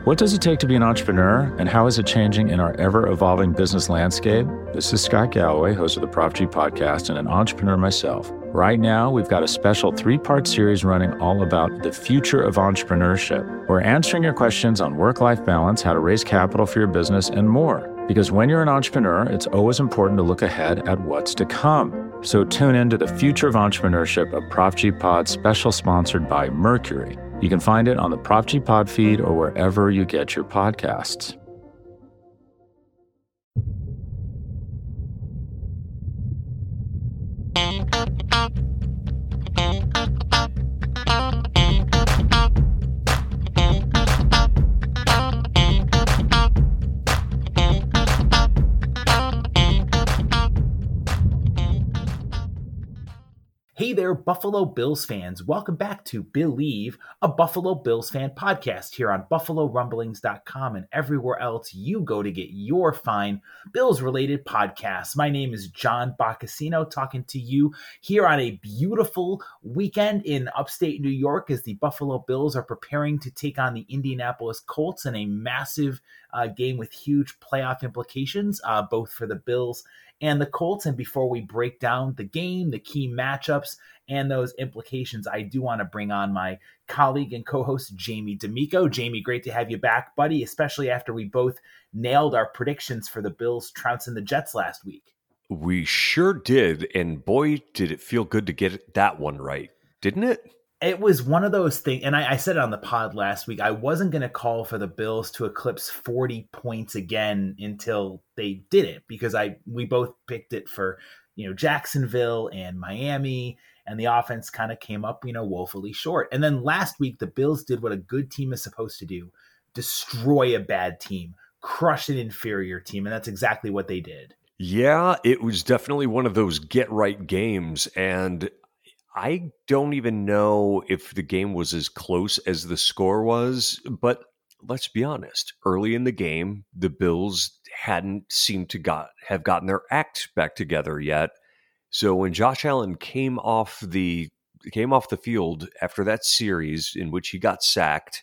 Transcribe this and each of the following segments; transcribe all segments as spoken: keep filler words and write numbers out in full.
What does it take to be an entrepreneur, and how is it changing in our ever-evolving business landscape? This is Scott Galloway, host of the Prop G podcast and an entrepreneur myself. Right now, we've got a special three-part series running all about the future of entrepreneurship. We're answering your questions on work-life balance, how to raise capital for your business, and more. Because when you're an entrepreneur, it's always important to look ahead at what's to come. So tune in to the Future of Entrepreneurship, a Prop G Pod special sponsored by Mercury. You can find it on the Prop G Pod feed or wherever you get your podcasts. Hey there, Buffalo Bills fans. Welcome back to Believe, a Buffalo Bills fan podcast here on buffalo rumblings dot com and everywhere else you go to get your fine Bills-related podcasts. My name is John Boccacino, talking to you here on a beautiful weekend in upstate New York as the Buffalo Bills are preparing to take on the Indianapolis Colts in a massive uh, game with huge playoff implications, uh, both for the Bills and the Colts. And before we break down the game, the key matchups, and those implications, I do want to bring on my colleague and co-host, Jamie D'Amico. Jamie, great to have you back, buddy, especially after we both nailed our predictions for the Bills trouncing the Jets last week. We sure did, and boy, did it feel good to get that one right, didn't it? It was one of those things, and I, I said it on the pod last week, I wasn't going to call for the Bills to eclipse forty points again until they did it, because I we both picked it for, you know, Jacksonville and Miami, and the offense kind of came up, you know, woefully short. And then last week, the Bills did what a good team is supposed to do: destroy a bad team, crush an inferior team, and that's exactly what they did. Yeah, it was definitely one of those get-right games, and I don't even know if the game was as close as the score was, but let's be honest. Early in the game, the Bills hadn't seemed to got have gotten their act back together yet. So when Josh Allen came off the came off the field after that series in which he got sacked,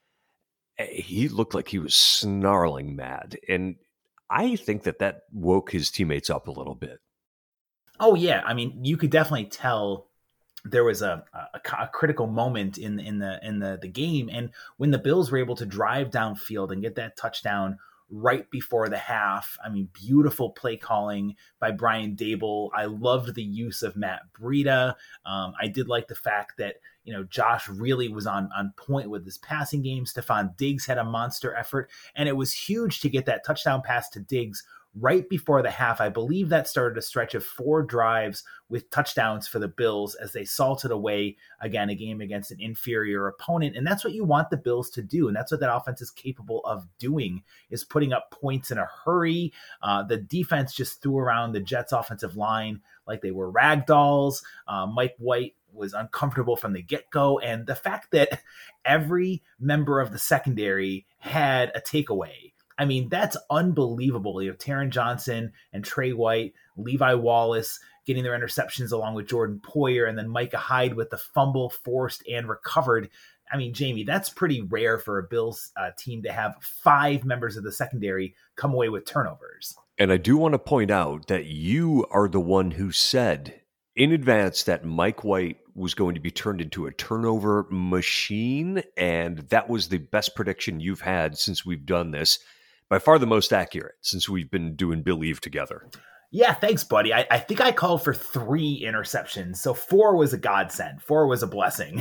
he looked like he was snarling mad, and I think that that woke his teammates up a little bit. Oh yeah, I mean, you could definitely tell there was a, a, a critical moment in in the in the the game, and when the Bills were able to drive downfield and get that touchdown right before the half, I mean, beautiful play calling by Brian Daboll. I loved the use of Matt Breida. Um, I did like the fact that, you know, Josh really was on on point with his passing game. Stephon Diggs had a monster effort, and it was huge to get that touchdown pass to Diggs right before the half. I believe that started a stretch of four drives with touchdowns for the Bills as they salted away, again, a game against an inferior opponent. And that's what you want the Bills to do. And that's what that offense is capable of doing, is putting up points in a hurry. Uh, the defense just threw around the Jets offensive line like they were rag dolls. Uh, Mike White was uncomfortable from the get-go. And the fact that every member of the secondary had a takeaway, I mean, that's unbelievable. You have Taron Johnson and Trey White, Levi Wallace getting their interceptions along with Jordan Poyer, and then Micah Hyde with the fumble forced and recovered. I mean, Jamie, that's pretty rare for a Bills uh, team to have five members of the secondary come away with turnovers. And I do want to point out that you are the one who said in advance that Mike White was going to be turned into a turnover machine, and that was the best prediction you've had since we've done this. By far the most accurate since we've been doing Believe together. Yeah, thanks, buddy. I, I think I called for three interceptions, so four was a godsend. Four was a blessing.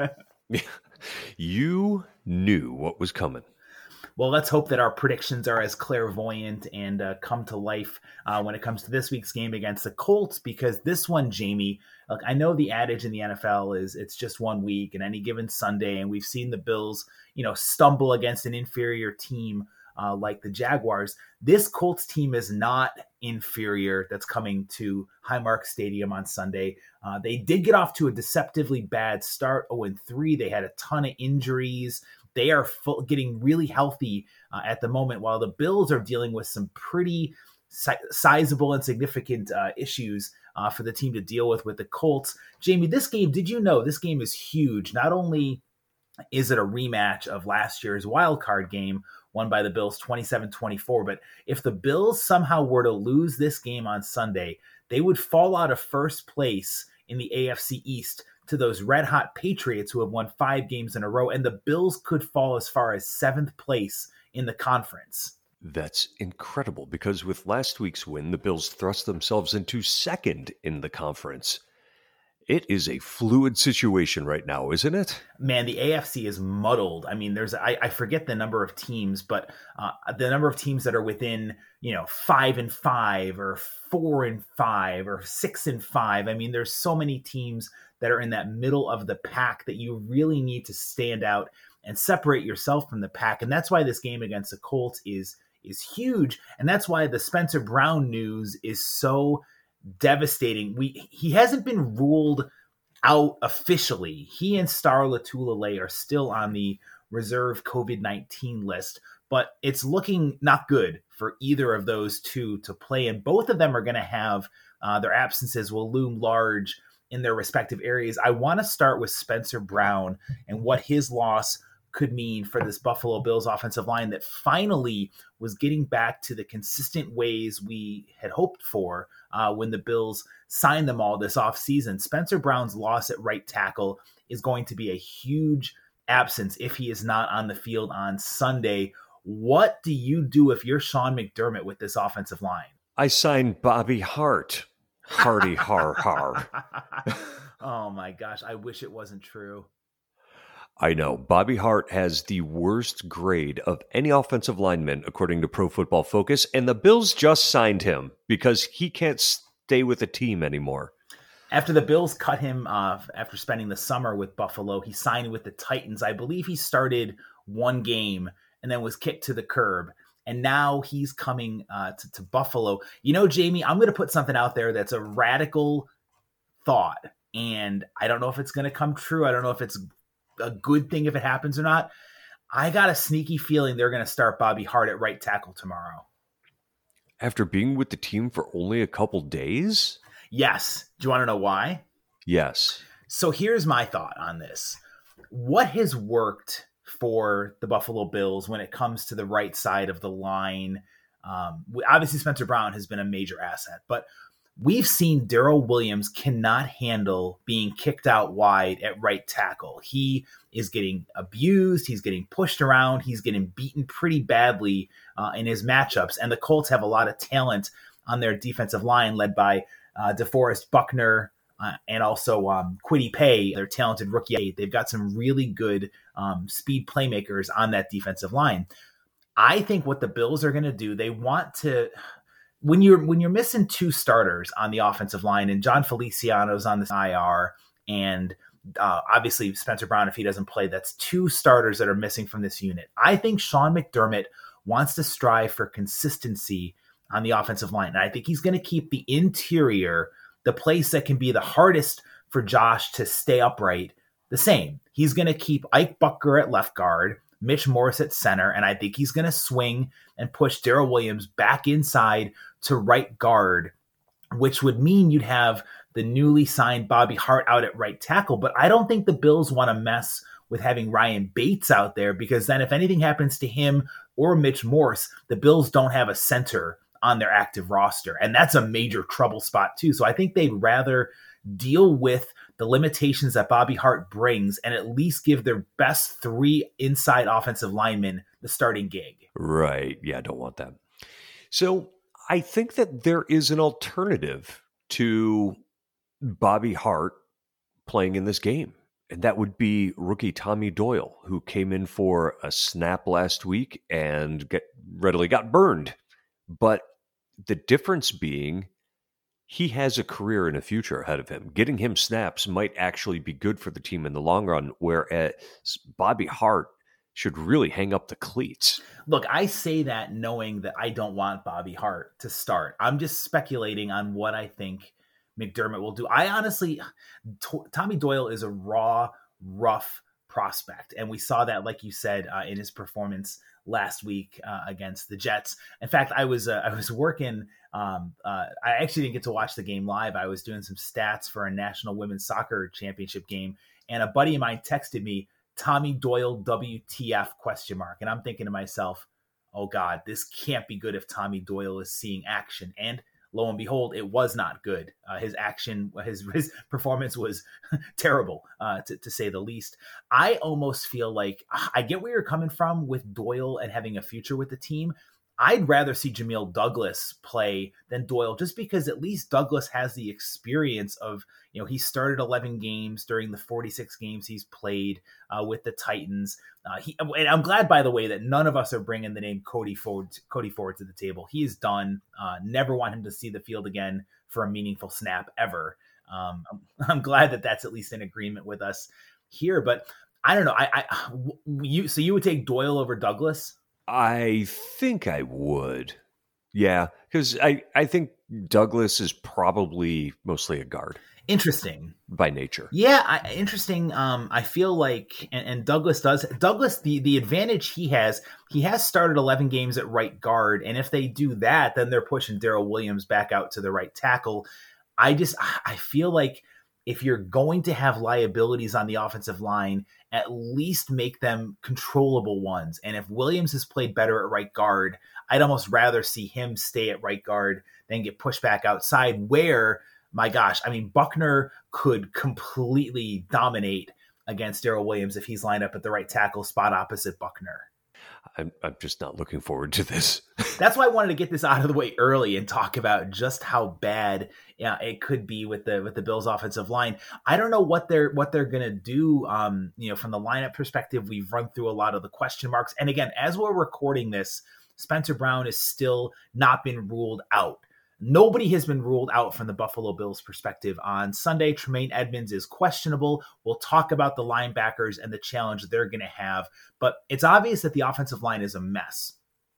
You knew what was coming. Well, let's hope that our predictions are as clairvoyant and uh, come to life uh, when it comes to this week's game against the Colts, because this one, Jamie, look, I know the adage in the N F L is it's just one week and any given Sunday, and we've seen the Bills, you know, stumble against an inferior team Uh, like the Jaguars. This Colts team is not inferior that's coming to Highmark Stadium on Sunday. Uh, they did get off to a deceptively bad start, oh and three. They had a ton of injuries. They are full, getting really healthy uh, at the moment, while the Bills are dealing with some pretty si- sizable and significant uh, issues uh, for the team to deal with with the Colts. Jamie, this game, did you know this game is huge? Not only is it a rematch of last year's wild card game won by the Bills twenty-seven twenty-four? But if the Bills somehow were to lose this game on Sunday, they would fall out of first place in the A F C East to those red-hot Patriots who have won five games in a row, and the Bills could fall as far as seventh place in the conference. That's incredible, because with last week's win, the Bills thrust themselves into second in the conference. It is a fluid situation right now, isn't it? Man, the A F C is muddled. I mean, there's I, I forget the number of teams, but uh, the number of teams that are within, you know, five and five or four and five or six and five. I mean, there's so many teams that are in that middle of the pack that you really need to stand out and separate yourself from the pack. And that's why this game against the Colts is is huge. And that's why the Spencer Brown news is so devastating. We he hasn't been ruled out officially. He and Star Lotulelei are still on the reserve COVID nineteen list, but it's looking not good for either of those two to play. And both of them are going to have uh, their absences will loom large in their respective areas. I want to start with Spencer Brown and what his loss could mean for this Buffalo Bills offensive line that finally was getting back to the consistent ways we had hoped for uh, when the Bills signed them all this offseason. Spencer Brown's loss at right tackle is going to be a huge absence if he is not on the field on Sunday. What do you do if you're Sean McDermott with this offensive line? I signed Bobby Hart. Hardy har har. Oh my gosh, I wish it wasn't true. I know. Bobby Hart has the worst grade of any offensive lineman, according to Pro Football Focus, and the Bills just signed him because he can't stay with the team anymore. After the Bills cut him off after spending the summer with Buffalo, he signed with the Titans. I believe he started one game and then was kicked to the curb. And now he's coming uh, to, to Buffalo. You know, Jamie, I'm going to put something out there that's a radical thought. And I don't know if it's going to come true. I don't know if it's a good thing if it happens or not. I got a sneaky feeling they're going to start Bobby Hart at right tackle tomorrow. After being with the team for only a couple days? Yes. Do you want to know why? Yes. So here's my thought on this. What has worked for the Buffalo Bills when it comes to the right side of the line? Um, obviously, Spencer Brown has been a major asset, but we've seen Darrell Williams cannot handle being kicked out wide at right tackle. He is getting abused. He's getting pushed around. He's getting beaten pretty badly uh, in his matchups. And the Colts have a lot of talent on their defensive line led by uh, DeForest Buckner uh, and also um, Kwity Paye, their talented rookie. They've got some really good um, speed playmakers on that defensive line. I think what the Bills are going to do, they want to... When you're when you're missing two starters on the offensive line, and John Feliciano's on this I R, and uh, obviously Spencer Brown, if he doesn't play, that's two starters that are missing from this unit. I think Sean McDermott wants to strive for consistency on the offensive line, and I think he's going to keep the interior, the place that can be the hardest for Josh to stay upright, the same. He's going to keep Ike Bucker at left guard, Mitch Morse at center, and I think he's going to swing and push Darrell Williams back inside to right guard, which would mean you'd have the newly signed Bobby Hart out at right tackle. But I don't think the Bills want to mess with having Ryan Bates out there, because then if anything happens to him or Mitch Morse, the Bills don't have a center on their active roster. And that's a major trouble spot too. So I think they'd rather deal with the limitations that Bobby Hart brings and at least give their best three inside offensive linemen the starting gig. Right. Yeah, I don't want that. So I think that there is an alternative to Bobby Hart playing in this game, and that would be rookie Tommy Doyle, who came in for a snap last week and get, readily got burned. But the difference being he has a career and a future ahead of him. Getting him snaps might actually be good for the team in the long run, whereas Bobby Hart should really hang up the cleats. Look, I say that knowing that I don't want Bobby Hart to start. I'm just speculating on what I think McDermott will do. I honestly, t- Tommy Doyle is a raw, rough prospect. And we saw that, like you said, uh, in his performance last week uh, against the Jets. In fact, I was uh, I was working. Um, uh, I actually didn't get to watch the game live. I was doing some stats for a National Women's Soccer Championship game, and a buddy of mine texted me, Tommy Doyle W T F question mark. And I'm thinking to myself, oh God, this can't be good if Tommy Doyle is seeing action. And lo and behold, it was not good. Uh, his action, his, his performance was terrible, uh, to, to say the least. I almost feel like I get where you're coming from with Doyle and having a future with the team. I'd rather see Jamil Douglas play than Doyle, just because at least Douglas has the experience of, you know, he started eleven games during the forty-six games he's played uh, with the Titans. Uh, he, and I'm glad, by the way, that none of us are bringing the name Cody Ford, Cody Ford to the table. He is done. Uh, never want him to see the field again for a meaningful snap ever. Um, I'm, I'm glad that that's at least in agreement with us here. But I don't know. I, I you so you would take Doyle over Douglas? I think I would. Yeah, because I, I think Douglas is probably mostly a guard. Interesting. By nature. Yeah, I, interesting. Um, I feel like, and, and Douglas does, Douglas, the, the advantage he has, he has started eleven games at right guard, and if they do that, then they're pushing Daryl Williams back out to the right tackle. I just, I feel like if you're going to have liabilities on the offensive line, at least make them controllable ones. And if Williams has played better at right guard, I'd almost rather see him stay at right guard than get pushed back outside where, my gosh, I mean, Buckner could completely dominate against Daryl Williams if he's lined up at the right tackle spot opposite Buckner. I'm, I'm just not looking forward to this. That's why I wanted to get this out of the way early and talk about just how bad yeah, it could be with the with the Bills' offensive line. I don't know what they're what they're gonna do. Um, you know, from the lineup perspective, we've run through a lot of the question marks. And again, as we're recording this, Spencer Brown has still not been ruled out. Nobody has been ruled out from the Buffalo Bills perspective. On Sunday, Tremaine Edmonds is questionable. We'll talk about the linebackers and the challenge they're going to have, but it's obvious that the offensive line is a mess.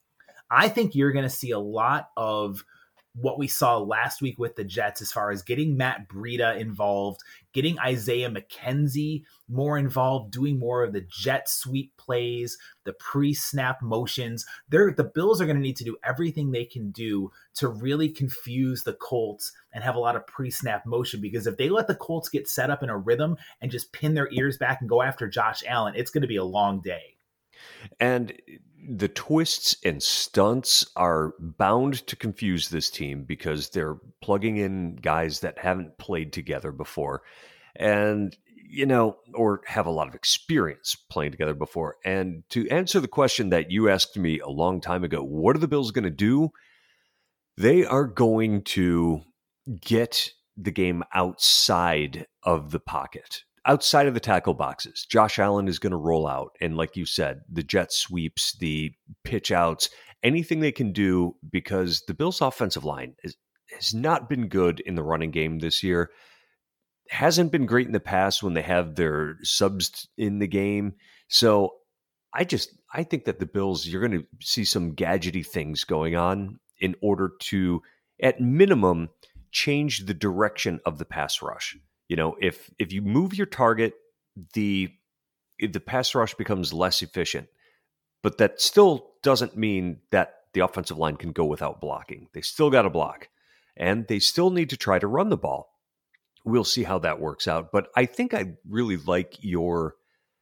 I think you're going to see a lot of what we saw last week with the Jets as far as getting Matt Breida involved, getting Isaiah McKenzie more involved, doing more of the jet sweep plays, the pre-snap motions. They're, the Bills are going to need to do everything they can do to really confuse the Colts and have a lot of pre-snap motion, because if they let the Colts get set up in a rhythm and just pin their ears back and go after Josh Allen, it's going to be a long day. And the twists and stunts are bound to confuse this team because they're plugging in guys that haven't played together before and, you know, or have a lot of experience playing together before. And to answer the question that you asked me a long time ago, what are the Bills going to do? They are going to get the game outside of the pocket. Outside of the tackle boxes. Josh Allen is going to roll out. And like you said, the jet sweeps, the pitch outs, anything they can do, because the Bills' offensive line is, has not been good in the running game this year. Hasn't been great in the past when they have their subs in the game. So I just, I think that the Bills, you're going to see some gadgety things going on in order to, at minimum, change the direction of the pass rush. You know, if if you move your target, the the pass rush becomes less efficient. But that still doesn't mean that the offensive line can go without blocking. They still got to block. And they still need to try to run the ball. We'll see how that works out. But I think I really like your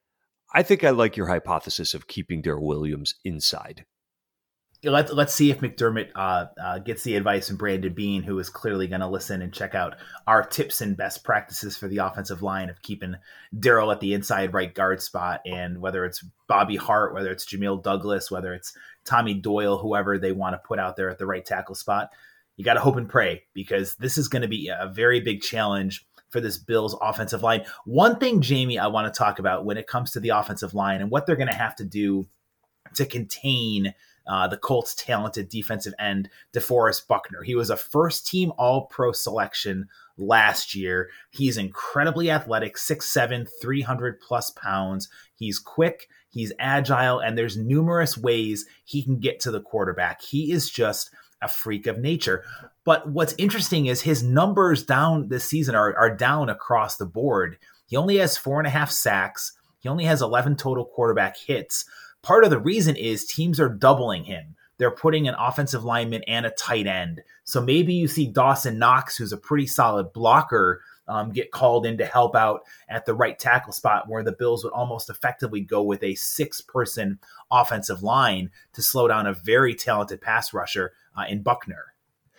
I think I like your hypothesis of keeping Daryl Williams inside. Let's let's see if McDermott uh, uh, gets the advice from Brandon Beane, who is clearly going to listen and check out our tips and best practices for the offensive line of keeping Daryl at the inside right guard spot. And whether it's Bobby Hart, whether it's Jamil Douglas, whether it's Tommy Doyle, whoever they want to put out there at the right tackle spot, you got to hope and pray, because this is going to be a very big challenge for this Bills offensive line. One thing, Jamie, I want to talk about when it comes to the offensive line and what they're going to have to do to contain Uh, the Colts' talented defensive end, DeForest Buckner. He was a first-team All-Pro selection last year. He's incredibly athletic, six seven, three hundred plus pounds. He's quick, he's agile, and there's numerous ways he can get to the quarterback. He is just a freak of nature. But what's interesting is his numbers down this season are, are down across the board. He only has four and a half sacks. He only has eleven total quarterback hits. Part of the reason is teams are doubling him. They're putting an offensive lineman and a tight end. So maybe you see Dawson Knox, who's a pretty solid blocker, um, get called in to help out at the right tackle spot, where the Bills would almost effectively go with a six-person offensive line to slow down a very talented pass rusher uh, in Buckner.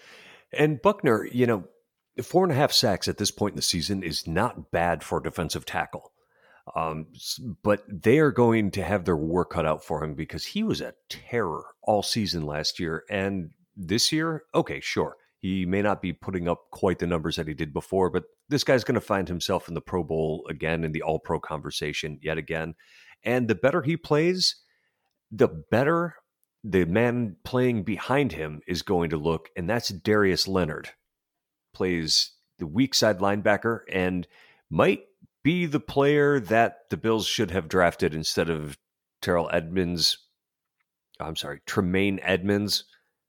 And Buckner, you know, four and a half sacks at this point in the season is not bad for a defensive tackle. Um, but they are going to have their work cut out for him because he was a terror all season last year. And this year, okay, sure, he may not be putting up quite the numbers that he did before, but this guy's going to find himself in the Pro Bowl again, in the All-Pro conversation yet again. And the better he plays, the better the man playing behind him is going to look, and that's Darius Leonard. Plays the weak side linebacker and might be the player that the Bills should have drafted instead of Terrell Edmonds. I'm sorry, Tremaine Edmonds.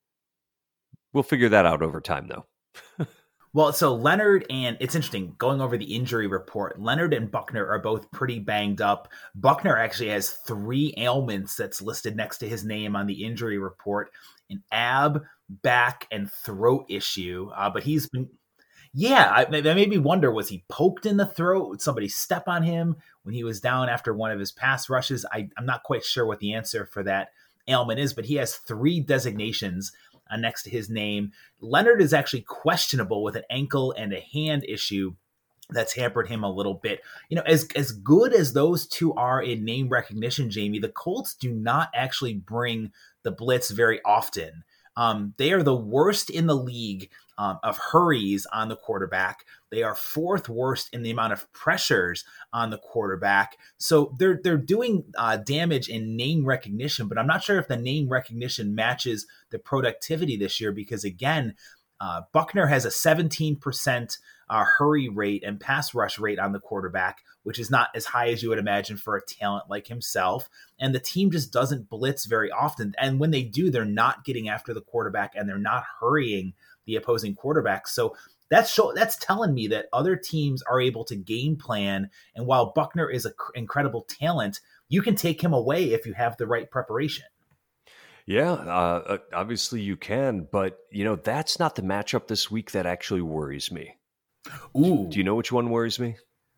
We'll figure that out over time, though. Well, so Leonard, and it's interesting, going over the injury report, Leonard and Buckner are both pretty banged up. Buckner actually has three ailments that's listed next to his name on the injury report: an ab, back, and throat issue. Uh, but he's been... Yeah, I, that made me wonder, was he poked in the throat? Would somebody step on him when he was down after one of his pass rushes? I, I'm not quite sure what the answer for that ailment is, but he has three designations uh, next to his name. Leonard is actually questionable with an ankle and a hand issue that's hampered him a little bit. You know, as, as good as those two are in name recognition, Jamie, the Colts do not actually bring the blitz very often. Um, they are the worst in the league um, of hurries on the quarterback. They are fourth worst in the amount of pressures on the quarterback. So they're they're doing uh, damage in name recognition, but I'm not sure if the name recognition matches the productivity this year because, again, uh, Buckner has a seventeen percent uh, hurry rate and pass rush rate on the quarterback, which is not as high as you would imagine for a talent like himself. And the team just doesn't blitz very often. And when they do, they're not getting after the quarterback and they're not hurrying the opposing quarterback. So that's show, that's telling me that other teams are able to game plan. And while Buckner is an cr- incredible talent, you can take him away if you have the right preparation. Yeah, uh, obviously you can. But, you know, that's not the matchup this week that actually worries me. Ooh. Do you know which one worries me?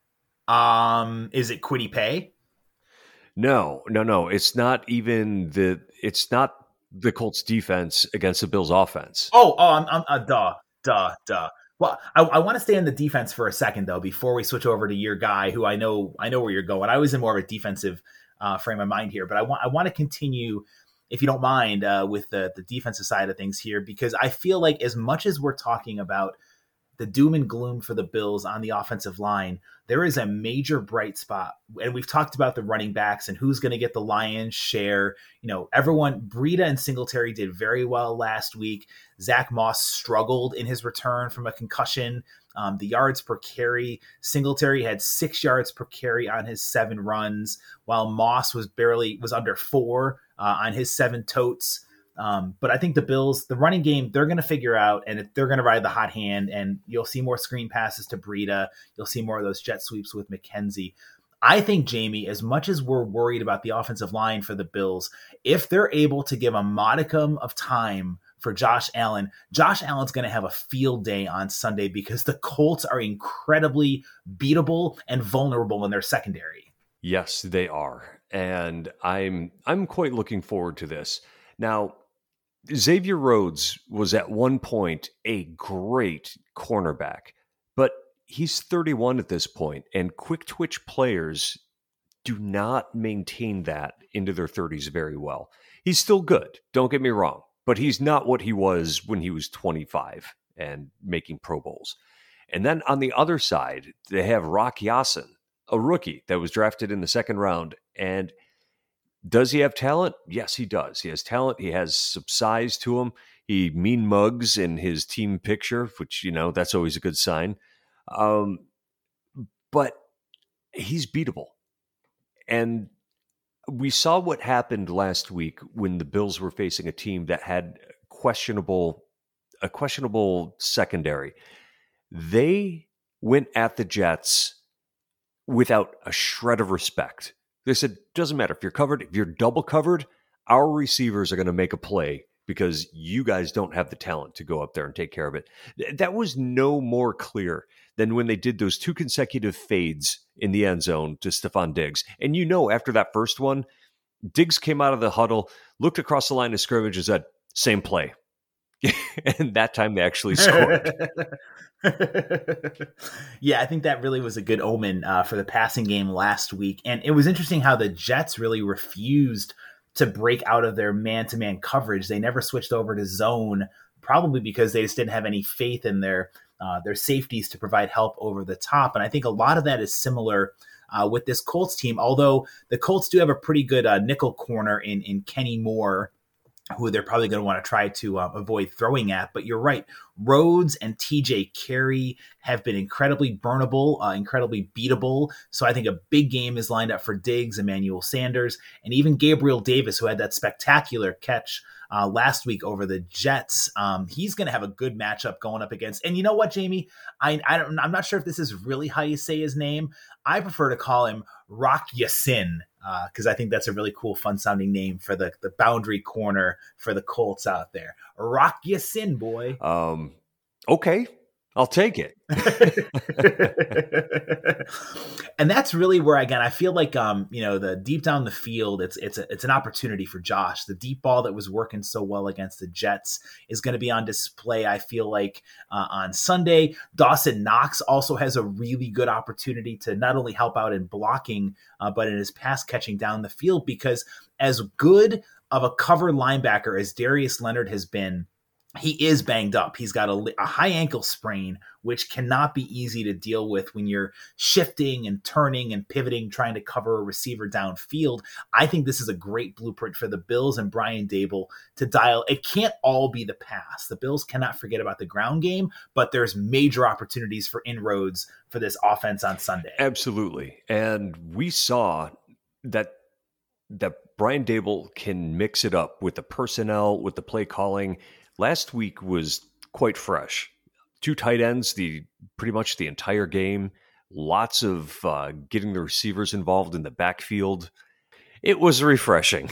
Um, is it Kwity Paye? No, no, no. It's not even the. It's not the Colts defense against the Bills offense. Oh, oh, I'm, I'm uh, duh, duh, duh. Well, I, I want to stay on the defense for a second though, before we switch over to your guy, who I know, I know where you're going. I was in more of a defensive uh, frame of mind here, but I want, I want to continue, if you don't mind, uh, with the the defensive side of things here, because I feel like as much as we're talking about the doom and gloom for the Bills on the offensive line, there is a major bright spot. And we've talked about the running backs and who's going to get the lion's share. You know, everyone, Breida and Singletary did very well last week. Zach Moss struggled in his return from a concussion. Um, the yards per carry, Singletary had six yards per carry on his seven runs, while Moss was barely, was under four uh, on his seven totes. Um, but I think the Bills, the running game, they're going to figure out, and they're going to ride the hot hand, and you'll see more screen passes to Breida. You'll see more of those jet sweeps with McKenzie. I think, Jamie, as much as we're worried about the offensive line for the Bills, if they're able to give a modicum of time for Josh Allen, Josh Allen's going to have a field day on Sunday because the Colts are incredibly beatable and vulnerable in their secondary. Yes, they are. And I'm I'm quite looking forward to this. Now, Xavier Rhodes was at one point a great cornerback, but he's thirty-one at this point, and quick twitch players do not maintain that into their thirties very well. He's still good, don't get me wrong, but he's not what he was when he was twenty-five and making Pro Bowls. And then on the other side, they have Rock Ya-Sin, a rookie that was drafted in the second round, and does he have talent? Yes, he does. He has talent. He has some size to him. He mean mugs in his team picture, which, you know, that's always a good sign. Um, but he's beatable. And we saw what happened last week when the Bills were facing a team that had questionable, a questionable secondary. They went at the Jets without a shred of respect. They said, doesn't matter if you're covered, if you're double covered, our receivers are going to make a play because you guys don't have the talent to go up there and take care of it. That was no more clear than when they did those two consecutive fades in the end zone to Stephon Diggs. And you know, after that first one, Diggs came out of the huddle, looked across the line of scrimmage and said, same play. And that time they actually scored. Yeah, I think that really was a good omen uh, for the passing game last week. And it was interesting how the Jets really refused to break out of their man-to-man coverage. They never switched over to zone, probably because they just didn't have any faith in their uh, their safeties to provide help over the top. And I think a lot of that is similar uh, with this Colts team, although the Colts do have a pretty good uh, nickel corner in, in Kenny Moore, who they're probably going to want to try to uh, avoid throwing at. But you're right. Rhodes and T J Carey have been incredibly burnable, uh, incredibly beatable. So I think a big game is lined up for Diggs, Emmanuel Sanders, and even Gabriel Davis, who had that spectacular catch uh, last week over the Jets. Um, he's going to have a good matchup going up against. And you know what, Jamie? I, I don't, I'm not sure if this is really how you say his name. I prefer to call him Rock Ya-Sin, because uh, I think that's a really cool, fun-sounding name for the, the boundary corner for the Colts out there. Rock Ya-Sin, boy. Um, okay, I'll take it. And that's really where, again, I feel like, um, you know, the deep down the field, it's it's a, it's an opportunity for Josh. The deep ball that was working so well against the Jets is going to be on display, I feel like, uh, on Sunday. Dawson Knox also has a really good opportunity to not only help out in blocking, uh, but in his pass catching down the field, because as good of a cover linebacker as Darius Leonard has been, he is banged up. He's got a, a high ankle sprain, which cannot be easy to deal with when you're shifting and turning and pivoting, trying to cover a receiver downfield. I think this is a great blueprint for the Bills and Brian Daboll to dial. It can't all be the pass. The Bills cannot forget about the ground game, but there's major opportunities for inroads for this offense on Sunday. Absolutely. And we saw that that Brian Daboll can mix it up with the personnel, with the play calling. Last week was quite fresh. Two tight ends, the pretty much the entire game. Lots of uh, getting the receivers involved in the backfield. It was refreshing.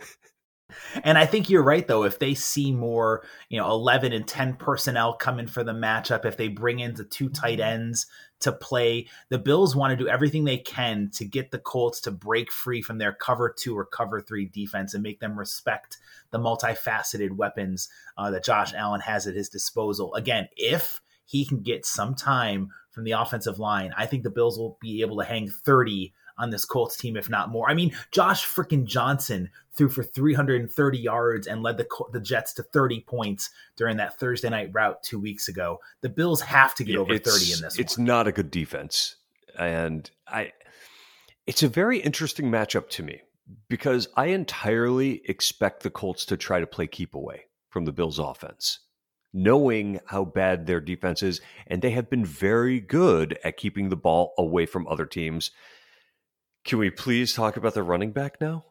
And I think you're right, though. If they see more, you know, eleven and ten personnel coming for the matchup, if they bring in the two tight ends to play, the Bills want to do everything they can to get the Colts to break free from their cover two or cover three defense and make them respect the multifaceted weapons uh, that Josh Allen has at his disposal. Again, if he can get some time from the offensive line, I think the Bills will be able to hang thirty on this Colts team, if not more. I mean, Josh freaking Johnson threw for three hundred thirty yards and led the the Jets to thirty points during that Thursday night route two weeks ago. The Bills have to get over it's, thirty in this It's one. not a good defense. And I, it's a very interesting matchup to me because I entirely expect the Colts to try to play keep away from the Bills offense, knowing how bad their defense is. And they have been very good at keeping the ball away from other teams. Can we please talk about the running back now?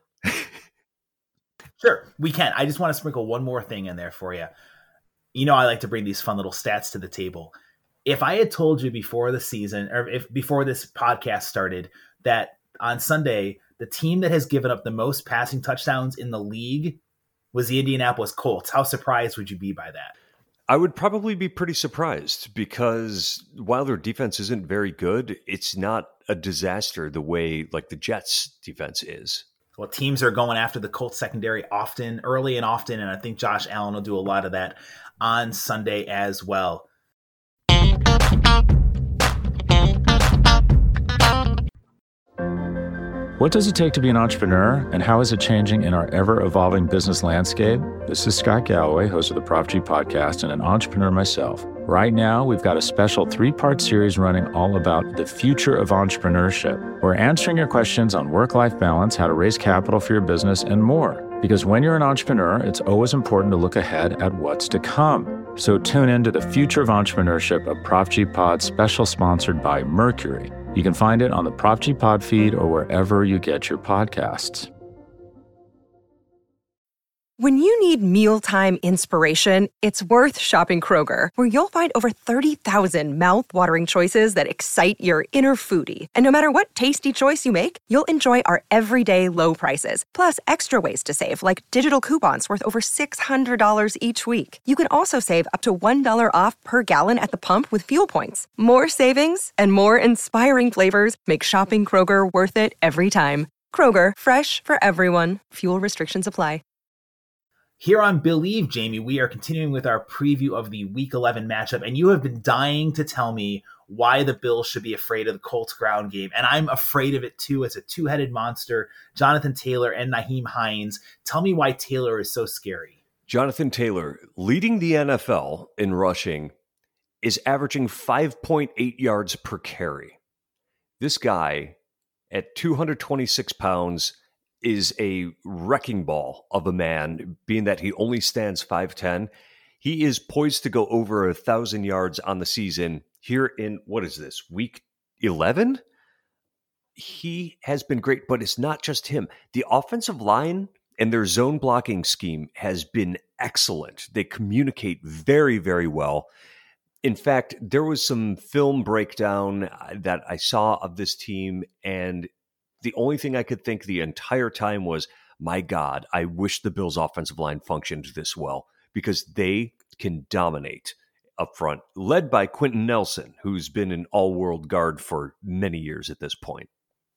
Sure, we can. I just want to sprinkle one more thing in there for you. You know, I like to bring these fun little stats to the table. If I had told you before the season, or if before this podcast started, that on Sunday, the team that has given up the most passing touchdowns in the league was the Indianapolis Colts, how surprised would you be by that? I would probably be pretty surprised because while their defense isn't very good, it's not a disaster the way like the Jets defense is. Well, teams are going after the Colts secondary often, early and often, and I think Josh Allen will do a lot of that on Sunday as well. What does it take to be an entrepreneur, and how is it changing in our ever-evolving business landscape? This is Scott Galloway, host of the Prop G podcast and an entrepreneur myself. Right now, we've got a special three-part series running all about the future of entrepreneurship. We're answering your questions on work-life balance, how to raise capital for your business, and more. Because when you're an entrepreneur, it's always important to look ahead at what's to come. So tune in to the Future of Entrepreneurship, a Prop G Pod special sponsored by Mercury. You can find it on the Prop G Pod feed or wherever you get your podcasts. When you need mealtime inspiration, it's worth shopping Kroger, where you'll find over thirty thousand mouth-watering choices that excite your inner foodie. And no matter what tasty choice you make, you'll enjoy our everyday low prices, plus extra ways to save, like digital coupons worth over six hundred dollars each week. You can also save up to one dollar off per gallon at the pump with fuel points. More savings and more inspiring flavors make shopping Kroger worth it every time. Kroger, fresh for everyone. Fuel restrictions apply. Here on Believe, Jamie, we are continuing with our preview of the Week eleven matchup, and you have been dying to tell me why the Bills should be afraid of the Colts ground game, and I'm afraid of it too. It's a two-headed monster, Jonathan Taylor and Nyheim Hines. Tell me why Taylor is so scary. Jonathan Taylor, leading the N F L in rushing, is averaging five point eight yards per carry. This guy, at two hundred twenty-six pounds, is a wrecking ball of a man, being that he only stands five ten. He is poised to go over a thousand yards on the season here in, what is this, week eleven? He has been great, but it's not just him. The offensive line and their zone blocking scheme has been excellent. They communicate very, very well. In fact, there was some film breakdown that I saw of this team, and the only thing I could think the entire time was, my God, I wish the Bills' offensive line functioned this well, because they can dominate up front, led by Quentin Nelson, who's been an all-world guard for many years at this point.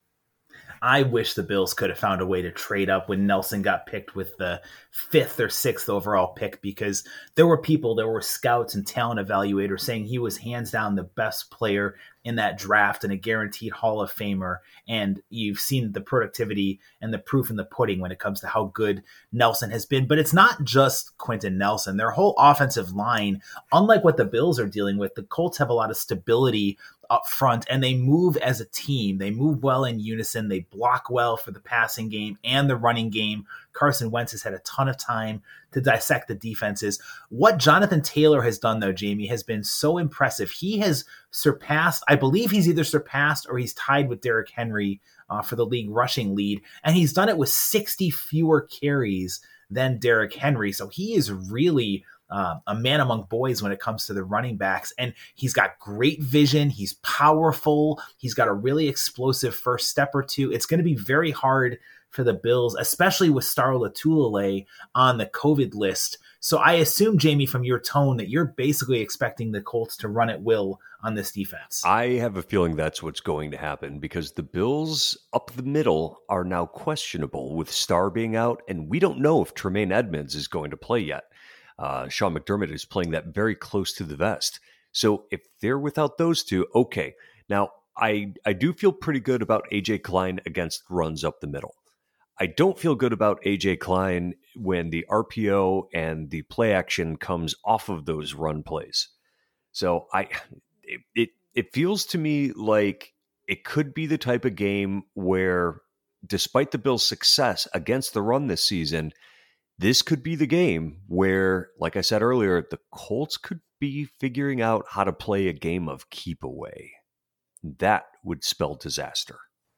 I wish the Bills could have found a way to trade up when Nelson got picked with the fifth or sixth overall pick, because there were people, there were scouts and talent evaluators saying he was hands down the best player in that draft and a guaranteed Hall of Famer. And you've seen the productivity and the proof in the pudding when it comes to how good Nelson has been. But it's not just Quentin Nelson. Their whole offensive line, unlike what the Bills are dealing with, the Colts have a lot of stability up front, and they move as a team. They move well in unison. They block well for the passing game and the running game. Carson Wentz has had a ton of time to dissect the defenses. What Jonathan Taylor has done, though, Jamie, has been so impressive. He has surpassed, I believe he's either surpassed or he's tied with Derrick Henry uh, for the league rushing lead, and he's done it with sixty fewer carries than Derrick Henry. So he is really Uh, a man among boys when it comes to the running backs. And he's got great vision. He's powerful. He's got a really explosive first step or two. It's going to be very hard for the Bills, especially with Star Lotulelei on the COVID list. So I assume, Jamie, from your tone, that you're basically expecting the Colts to run at will on this defense. I have a feeling that's what's going to happen, because the Bills up the middle are now questionable with Star being out, and we don't know if Tremaine Edmonds is going to play yet. Uh, Sean McDermott is playing that very close to the vest. So if they're without those two, okay. Now, I, I do feel pretty good about A J Klein against runs up the middle. I don't feel good about A J Klein when the R P O and the play action comes off of those run plays. So I it, it, it feels to me like it could be the type of game where, despite the Bills' success against the run this season, this could be the game where, like I said earlier, the Colts could be figuring out how to play a game of keep away. That would spell disaster.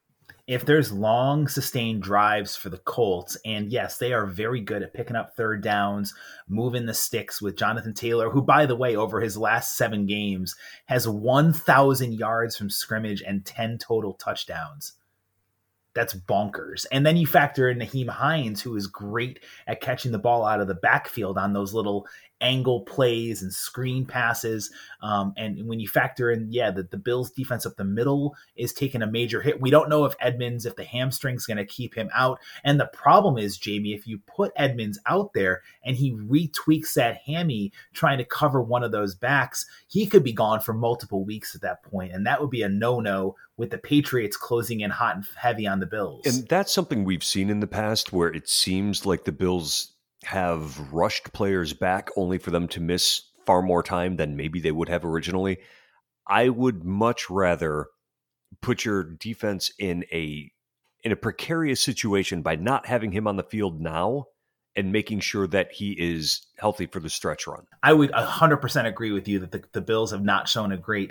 If there's long, sustained drives for the Colts, and yes, they are very good at picking up third downs, moving the sticks with Jonathan Taylor, who, by the way, over his last seven games, has one thousand yards from scrimmage and ten total touchdowns. That's bonkers. And then you factor in Nyheim Hines, who is great at catching the ball out of the backfield on those little angle plays and screen passes. Um, and when you factor in, yeah, that the Bills defense up the middle is taking a major hit. We don't know if Edmonds, if the hamstring's going to keep him out. And the problem is, Jamie, if you put Edmonds out there and he retweaks that hammy trying to cover one of those backs, he could be gone for multiple weeks at that point. And that would be a no-no with the Patriots closing in hot and heavy on the Bills. And that's something we've seen in the past, where it seems like the Bills have rushed players back only for them to miss far more time than maybe they would have originally. I would much rather put your defense in a in a precarious situation by not having him on the field now and making sure that he is healthy for the stretch run. I would one hundred percent agree with you that the, the Bills have not shown a great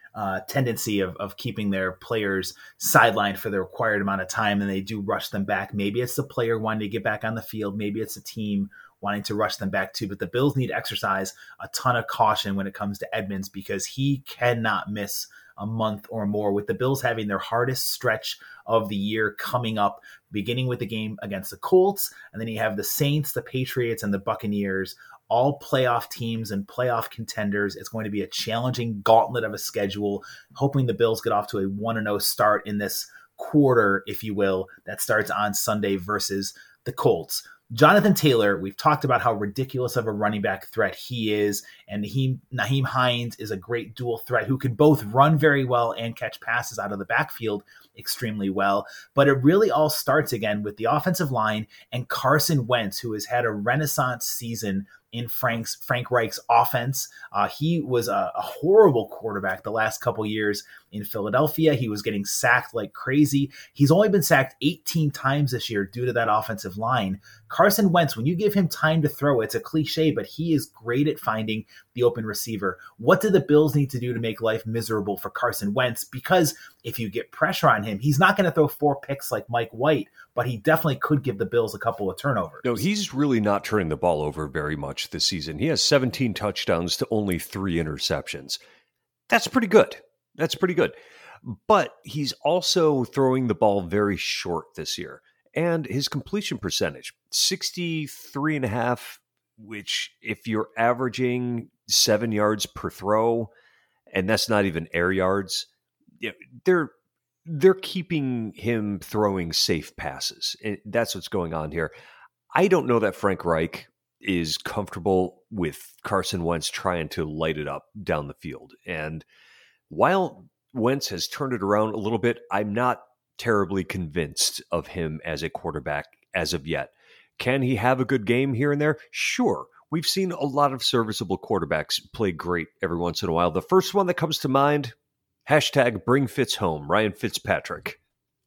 uh, tendency of, of keeping their players sidelined for the required amount of time, and they do rush them back. Maybe it's the player wanting to get back on the field. Maybe it's the team wanting to rush them back too. But the Bills need to exercise a ton of caution when it comes to Edmonds, because he cannot miss a month or more, with the Bills having their hardest stretch of the year coming up, beginning with the game against the Colts. And then you have the Saints, the Patriots, and the Buccaneers, all playoff teams and playoff contenders. It's going to be a challenging gauntlet of a schedule, hoping the Bills get off to a one and oh start in this quarter, if you will, that starts on Sunday versus the Colts. Jonathan Taylor, we've talked about how ridiculous of a running back threat he is, and Nyheim, Nyheim Hines is a great dual threat who can both run very well and catch passes out of the backfield extremely well. But it really all starts again with the offensive line and Carson Wentz, who has had a renaissance season in Frank's Frank Reich's offense. Uh, he was a, a horrible quarterback the last couple years in Philadelphia. He was getting sacked like crazy. He's only been sacked eighteen times this year due to that offensive line. Carson Wentz, when you give him time to throw, it's a cliche, but he is great at finding the open receiver. What do the Bills need to do to make life miserable for Carson Wentz? Because if you get pressure on him, he's not going to throw four picks like Mike White, but he definitely could give the Bills a couple of turnovers. No, he's really not turning the ball over very much this season. He has seventeen touchdowns to only three interceptions. That's pretty good. That's pretty good. But he's also throwing the ball very short this year. And his completion percentage, sixty-three and a half, which if you're averaging seven yards per throw, and that's not even air yards, they're they're keeping him throwing safe passes. And that's what's going on here. I don't know that Frank Reich is comfortable with Carson Wentz trying to light it up down the field. And while Wentz has turned it around a little bit, I'm not terribly convinced of him as a quarterback as of yet. Can he have a good game here and there? Sure. We've seen a lot of serviceable quarterbacks play great every once in a while. The first one that comes to mind, hashtag bring Fitz home, Ryan Fitzpatrick.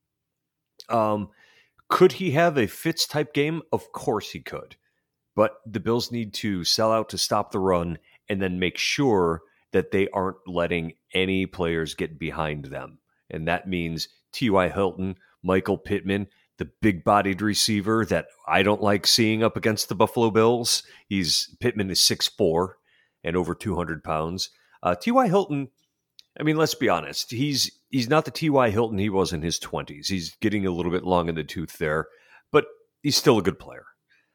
Um, could he have a Fitz type game? Of course he could. But the Bills need to sell out to stop the run and then make sure that they aren't letting any players get behind them. And that means T Y. Hilton, Michael Pittman, the big-bodied receiver that I don't like seeing up against the Buffalo Bills. He's Pittman is six foot four and over two hundred pounds. Uh, T Y. Hilton, I mean, let's be honest. He's he's not the T Y. Hilton he was in his twenties. He's getting a little bit long in the tooth there, but he's still a good player.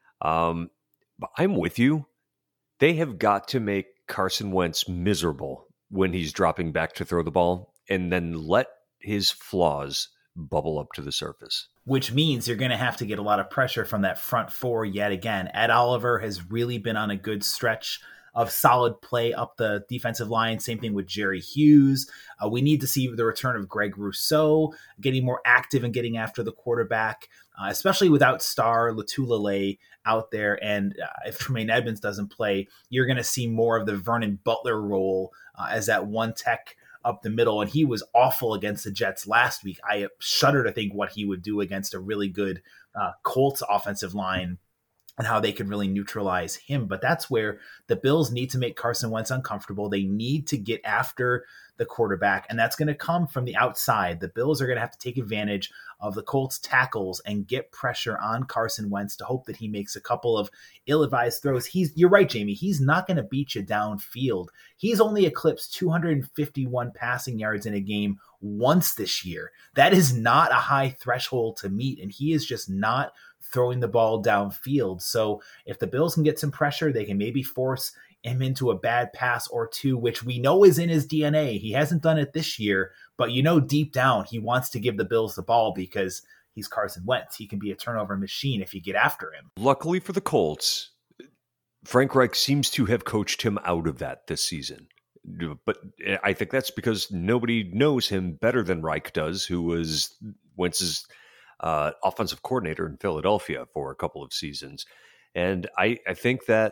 Um, but I'm with you. They have got to make Carson Wentz miserable when he's dropping back to throw the ball, and then let his flaws bubble up to the surface. Which means you're going to have to get a lot of pressure from that front four yet again. Ed Oliver has really been on a good stretch of solid play up the defensive line. Same thing with Jerry Hughes. Uh, we need to see the return of Greg Rousseau, getting more active and getting after the quarterback, uh, especially without star Latulele out there. And uh, if Tremaine Edmonds doesn't play, you're going to see more of the Vernon Butler role uh, as that one tech up the middle. And he was awful against the Jets last week. I shudder to think what he would do against a really good uh, Colts offensive line and how they could really neutralize him. But that's where the Bills need to make Carson Wentz uncomfortable. They need to get after the quarterback, and that's going to come from the outside. The Bills are going to have to take advantage of the Colts tackles and get pressure on Carson Wentz to hope that he makes a couple of ill-advised throws. He's, you're right, Jamie. He's not going to beat you downfield. He's only eclipsed two hundred fifty-one passing yards in a game once this year. That is not a high threshold to meet, and he is just not throwing the ball downfield. So if the Bills can get some pressure, they can maybe force him into a bad pass or two, which we know is in his D N A. He hasn't done it this year, but you know deep down he wants to give the Bills the ball because he's Carson Wentz. He can be a turnover machine if you get after him. Luckily for the Colts, Frank Reich seems to have coached him out of that this season. But I think that's because nobody knows him better than Reich does, who was Wentz's uh, offensive coordinator in Philadelphia for a couple of seasons. And I, I think that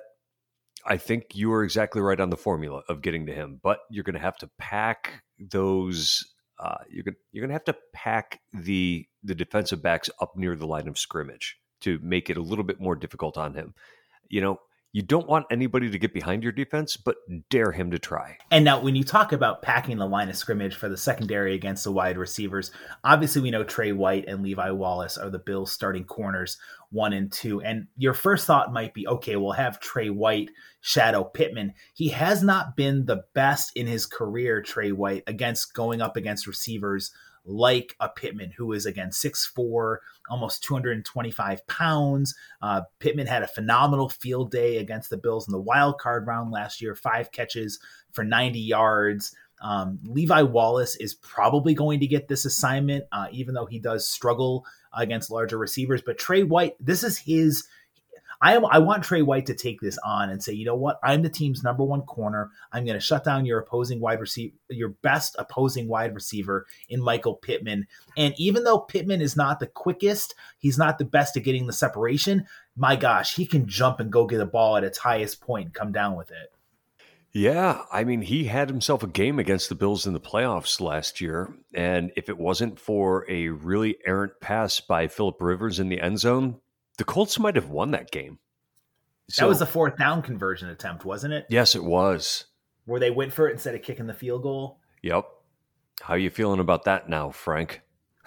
I think you are exactly right on the formula of getting to him, but you're going to have to pack those. Uh, you're going you're going to have to pack the the defensive backs up near the line of scrimmage to make it a little bit more difficult on him. You know, You don't want anybody to get behind your defense, but dare him to try. And now when you talk about packing the line of scrimmage for the secondary against the wide receivers, obviously we know Trey White and Levi Wallace are the Bills starting corners one and two. And your first thought might be, okay, we'll have Trey White shadow Pittman. He has not been the best in his career, Trey White, against going up against receivers like a Pittman, who is, again, six foot four, almost two hundred twenty-five pounds. Uh, Pittman had a phenomenal field day against the Bills in the wild card round last year, five catches for ninety yards. Um, Levi Wallace is probably going to get this assignment, uh, even though he does struggle against larger receivers. But Trey White, this is his I am, I want Trey White to take this on and say, you know what? I'm the team's number one corner. I'm going to shut down your opposing wide receiver, your best opposing wide receiver in Michael Pittman. And even though Pittman is not the quickest, he's not the best at getting the separation. My gosh, he can jump and go get a ball at its highest point and come down with it. Yeah, I mean, he had himself a game against the Bills in the playoffs last year. And if it wasn't for a really errant pass by Phillip Rivers in the end zone, the Colts might have won that game. So, that was a fourth down conversion attempt, wasn't it? Yes, it was. Where they went for it instead of kicking the field goal? Yep. How are you feeling about that now, Frank?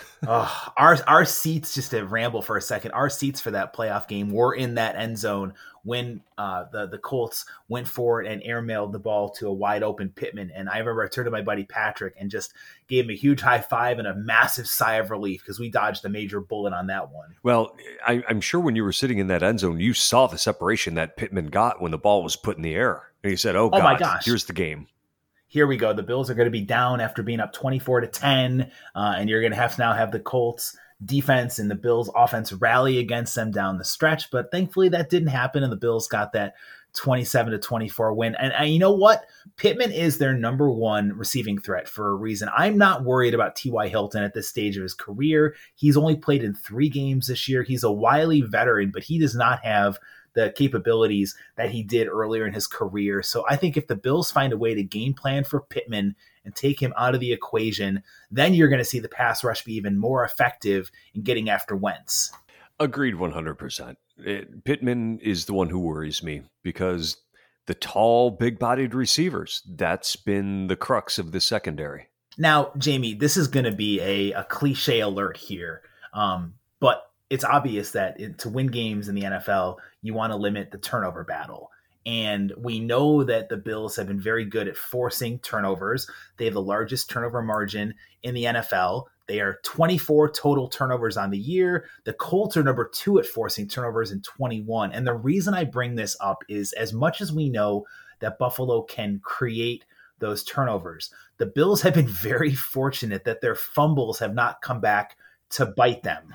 uh, our our seats, just to ramble for a second, our seats for that playoff game were in that end zone when uh, the, the Colts went forward and airmailed the ball to a wide open Pittman. And I remember I turned to my buddy Patrick and just gave him a huge high five and a massive sigh of relief because we dodged a major bullet on that one. Well, I, I'm sure when you were sitting in that end zone, you saw the separation that Pittman got when the ball was put in the air. And he said, oh, God, oh my gosh. Here's the game. Here we go. The Bills are going to be down after being up twenty-four to ten, uh, and you're going to have to now have the Colts defense and the Bills offense rally against them down the stretch. But thankfully that didn't happen, and the Bills got that twenty-seven to twenty-four win. And, and you know what? Pittman is their number one receiving threat for a reason. I'm not worried about T Y. Hilton at this stage of his career. He's only played in three games this year. He's a wily veteran, but he does not have the capabilities that he did earlier in his career. So I think if the Bills find a way to game plan for Pittman and take him out of the equation, then you're going to see the pass rush be even more effective in getting after Wentz. Agreed one hundred percent. It, Pittman is the one who worries me because the tall, big-bodied receivers, that's been the crux of the secondary. Now, Jamie, this is going to be a, a cliche alert here, um, but it's obvious that it, to win games in the N F L, you want to limit the turnover battle. And we know that the Bills have been very good at forcing turnovers. They have the largest turnover margin in the N F L. They are twenty-four total turnovers on the year. The Colts are number two at forcing turnovers in twenty-one. And the reason I bring this up is as much as we know that Buffalo can create those turnovers, the Bills have been very fortunate that their fumbles have not come back to bite them.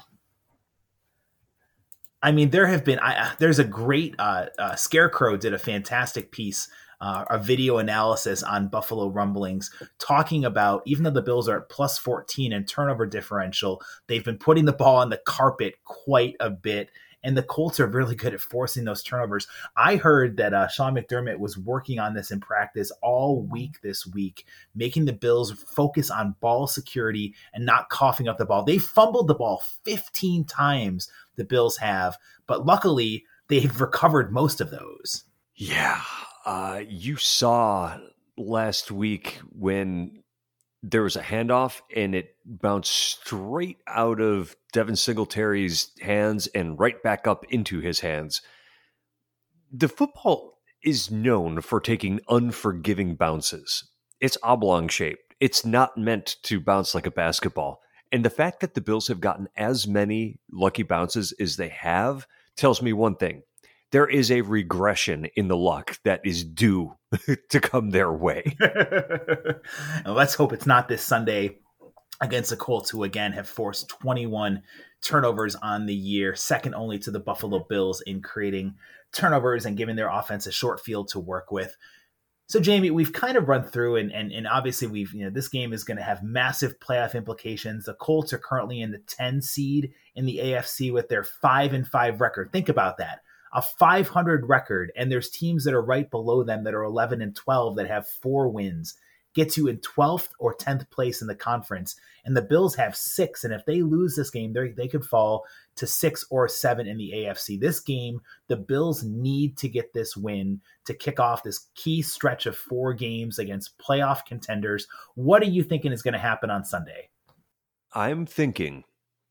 I mean, there have been, I, there's a great, uh, uh, Scarecrow did a fantastic piece, uh, a video analysis on Buffalo Rumblings talking about, even though the Bills are at plus fourteen in turnover differential, they've been putting the ball on the carpet quite a bit. And the Colts are really good at forcing those turnovers. I heard that uh, Sean McDermott was working on this in practice all week this week, making the Bills focus on ball security and not coughing up the ball. They fumbled the ball fifteen times, the Bills have, but luckily they've recovered most of those. Yeah. Uh, you saw last week when there was a handoff and it bounced straight out of Devin Singletary's hands and right back up into his hands. The football is known for taking unforgiving bounces. It's oblong shaped. It's not meant to bounce like a basketball. And the fact that the Bills have gotten as many lucky bounces as they have tells me one thing. There is a regression in the luck that is due to come their way. And let's hope it's not this Sunday against the Colts, who again have forced twenty-one turnovers on the year, second only to the Buffalo Bills in creating turnovers and giving their offense a short field to work with. So, Jamie, we've kind of run through, and and, and obviously we've, you know, this game is going to have massive playoff implications. The Colts are currently in the ten seed in the A F C with their five and five record. Think about that. A five hundred record, and there's teams that are right below them that are eleven and twelve that have four wins. Gets you in twelfth or tenth place in the conference. And the Bills have six, and if they lose this game, they they could fall to six or seven in the A F C. This game, the Bills need to get this win to kick off this key stretch of four games against playoff contenders. What are you thinking is going to happen on Sunday? I'm thinking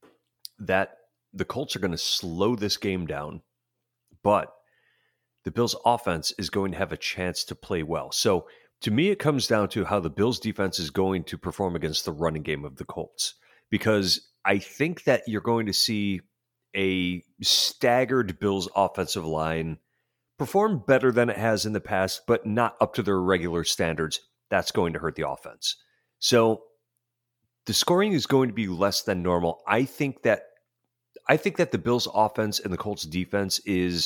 that the Colts are going to slow this game down, but the Bills' offense is going to have a chance to play well. So to me, it comes down to how the Bills' defense is going to perform against the running game of the Colts, because I think that you're going to see a staggered Bills offensive line perform better than it has in the past, but not up to their regular standards. That's going to hurt the offense. So the scoring is going to be less than normal. I think that I think that the Bills offense and the Colts defense is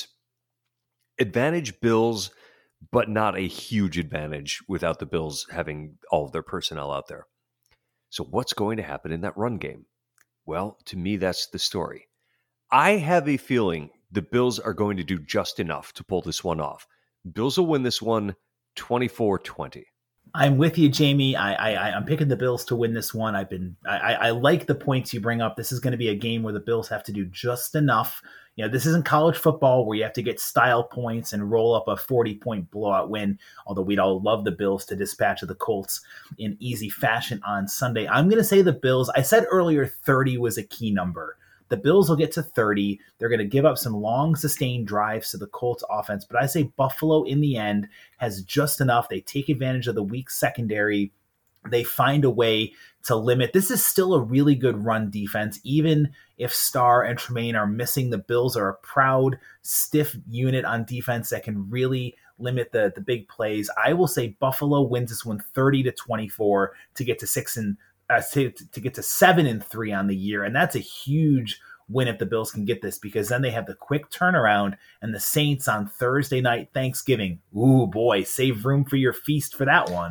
advantage Bills, but not a huge advantage without the Bills having all of their personnel out there. So what's going to happen in that run game? Well, to me, that's the story. I have a feeling the Bills are going to do just enough to pull this one off. Bills will win this one twenty-four twenty. I'm with you, Jamie. I, I, I'm picking the Bills to win this one. I've been, I, I like the points you bring up. This is going to be a game where the Bills have to do just enough. You know, this isn't college football where you have to get style points and roll up a forty-point blowout win, although we'd all love the Bills to dispatch of the Colts in easy fashion on Sunday. I'm going to say the Bills. I said earlier thirty was a key number. The Bills will get to thirty. They're going to give up some long, sustained drives to the Colts offense, but I say Buffalo in the end has just enough. They take advantage of the weak secondary. They find a way to limit. This is still a really good run defense. Even if Starr and Tremaine are missing, the Bills are a proud, stiff unit on defense that can really limit the, the big plays. I will say Buffalo wins this one thirty to twenty-four to get to six and uh, to, to get to seven and three on the year. And that's a huge win if the Bills can get this, because then they have the quick turnaround and the Saints on Thursday night Thanksgiving. Ooh, boy, save room for your feast for that one.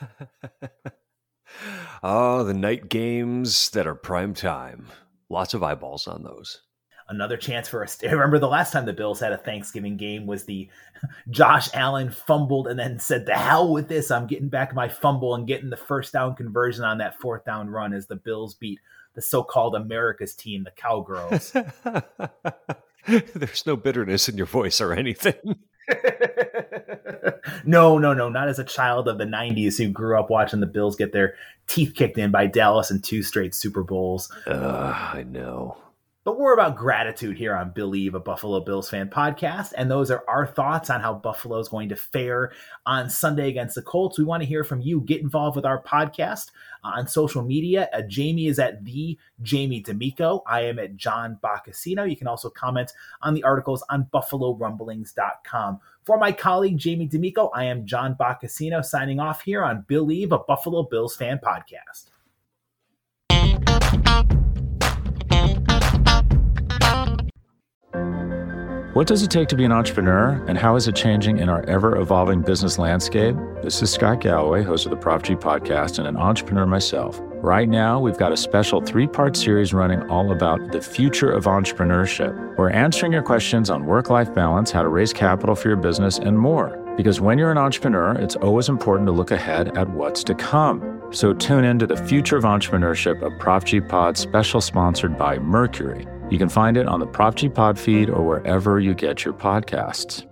Oh, the night games that are prime time. Lots of eyeballs on those. Another chance for us. I remember the last time the Bills had a Thanksgiving game was the Josh Allen fumbled and then said, "The hell with this. I'm getting back my fumble," and getting the first down conversion on that fourth down run as the Bills beat the so-called America's team, the Cowgirls. There's no bitterness in your voice or anything. No, no, no. Not as a child of the nineties who grew up watching the Bills get their teeth kicked in by Dallas in two straight Super Bowls. Uh, I know. But we're about gratitude here on Believe, a Buffalo Bills fan podcast, and those are our thoughts on how Buffalo is going to fare on Sunday against the Colts. We want to hear from you. Get involved with our podcast on social media. Uh, Jamie is at the Jamie D'Amico. I am at John Boccacino. You can also comment on the articles on buffalo rumblings dot com. For my colleague Jamie D'Amico, I am John Boccacino signing off here on Believe, a Buffalo Bills fan podcast. What does it take to be an entrepreneur, and how is it changing in our ever-evolving business landscape? This is Scott Galloway, host of the Prop G podcast and an entrepreneur myself. Right now, we've got a special three-part series running all about the future of entrepreneurship. We're answering your questions on work-life balance, how to raise capital for your business, and more. Because when you're an entrepreneur, it's always important to look ahead at what's to come. So tune in to the Future of Entrepreneurship, a Prop G Pod special sponsored by Mercury. You can find it on the Prop G Pod feed or wherever you get your podcasts.